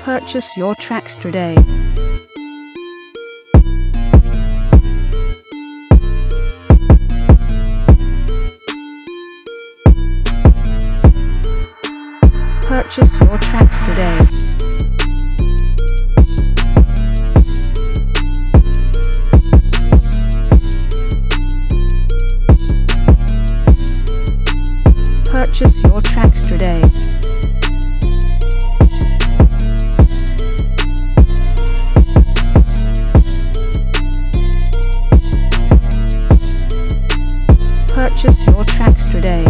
Purchase your tracks today. Purchase your tracks today. Purchase your tracks today. Purchase your tracks today.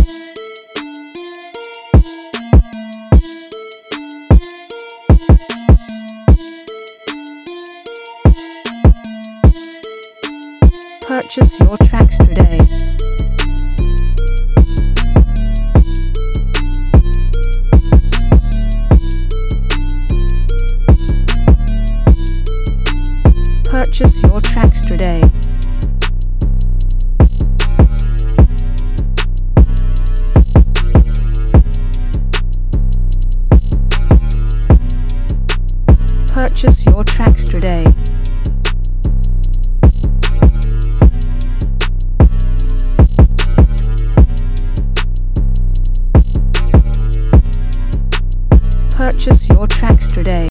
Purchase your tracks today. Purchase your tracks today. Purchase your tracks today. Purchase your tracks today.